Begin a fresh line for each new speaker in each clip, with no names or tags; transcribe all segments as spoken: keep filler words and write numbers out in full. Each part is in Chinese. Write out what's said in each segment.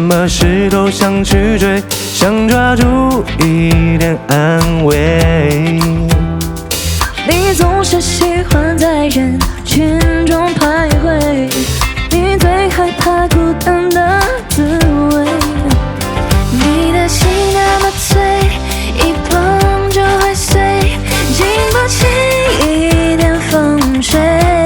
么事都想去追，想抓住一点安慰。
你总是喜欢在人群中徘徊，你最害怕孤单的滋味。你的心那么脆，一碰就会碎，经不起一点风吹。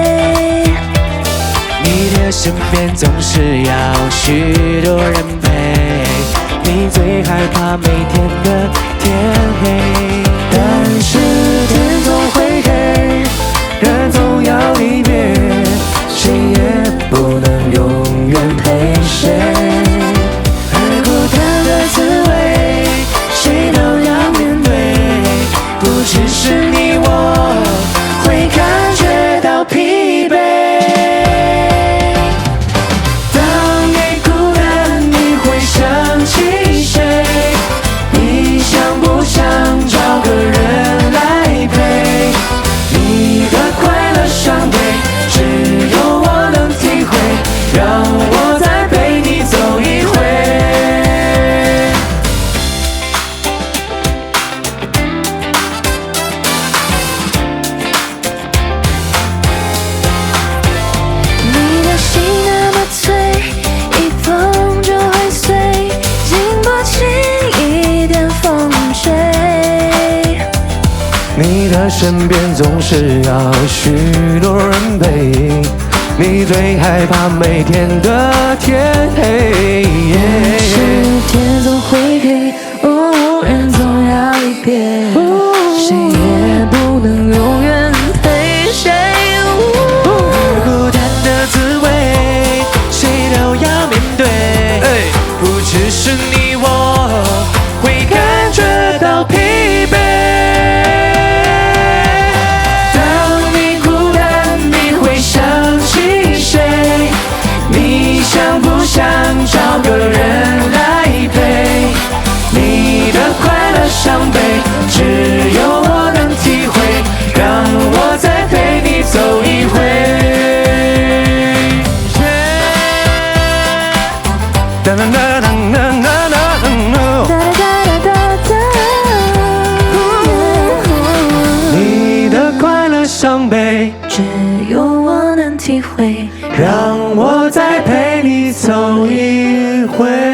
你的身边总是要许多人陪，你最害怕每天的天黑。但是天总会黑，人总要离别，谁也不能永远陪谁。而孤单的滋味，谁都要面对，不只是你我会感觉到疲惫。当你孤单，你会想起谁？你想不想找个人来陪？你的快乐伤悲，只有我能体会，让我再陪你走一回。
你的心那么脆，一碰就会碎，经不起一点风吹。
你的身边总是要许多人陪，你最害怕每天的天黑。
但是天总会黑，哦，人总要离别，谁也不能永远陪谁。
而孤单的滋味，谁都要面对，不只是你我会感觉到疲惫。当你孤单，你会想起谁？你想不想找个人来陪？你的快乐伤悲，只有我能体会，让我再陪你走一回。哒哒哒哒哒哒哒你的快乐伤悲，
只有我能体会，
让我再陪你走一回。